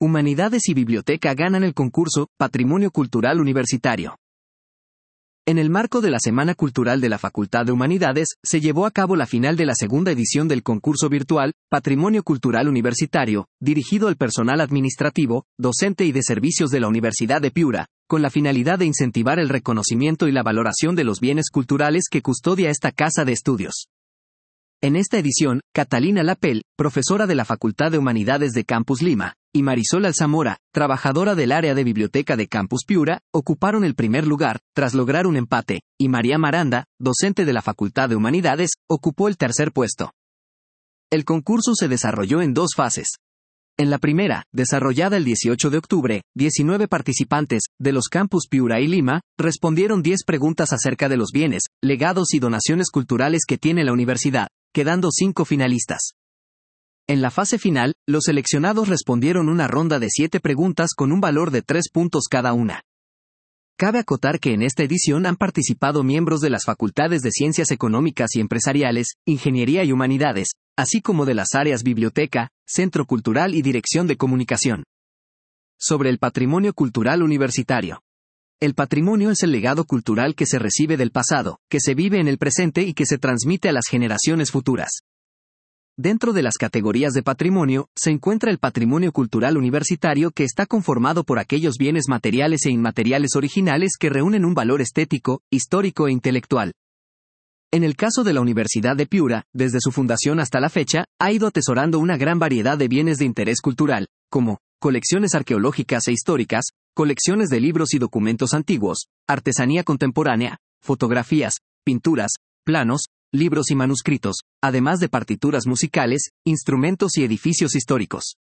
Humanidades y Biblioteca ganan el concurso Patrimonio Cultural Universitario. En el marco de la Semana Cultural de la Facultad de Humanidades, se llevó a cabo la final de la segunda edición del concurso virtual Patrimonio Cultural Universitario, dirigido al personal administrativo, docente y de servicios de la Universidad de Piura, con la finalidad de incentivar el reconocimiento y la valoración de los bienes culturales que custodia esta casa de estudios. En esta edición, Catalina Lapel, profesora de la Facultad de Humanidades de Campus Lima, y Marisol Alzamora, trabajadora del área de biblioteca de Campus Piura, ocuparon el primer lugar, tras lograr un empate, y María Maranda, docente de la Facultad de Humanidades, ocupó el tercer puesto. El concurso se desarrolló en dos fases. En la primera, desarrollada el 18 de octubre, 19 participantes, de los campus Piura y Lima, respondieron 10 preguntas acerca de los bienes, legados y donaciones culturales que tiene la universidad, quedando 5 finalistas. En la fase final, los seleccionados respondieron una ronda de 7 preguntas con un valor de 3 puntos cada una. Cabe acotar que en esta edición han participado miembros de las facultades de Ciencias Económicas y Empresariales, Ingeniería y Humanidades, así como de las áreas Biblioteca, Centro Cultural y Dirección de Comunicación. Sobre el patrimonio cultural universitario. El patrimonio es el legado cultural que se recibe del pasado, que se vive en el presente y que se transmite a las generaciones futuras. Dentro de las categorías de patrimonio, se encuentra el patrimonio cultural universitario, que está conformado por aquellos bienes materiales e inmateriales originales que reúnen un valor estético, histórico e intelectual. En el caso de la Universidad de Piura, desde su fundación hasta la fecha, ha ido atesorando una gran variedad de bienes de interés cultural, como colecciones arqueológicas e históricas, colecciones de libros y documentos antiguos, artesanía contemporánea, fotografías, pinturas, planos, libros y manuscritos, además de partituras musicales, instrumentos y edificios históricos.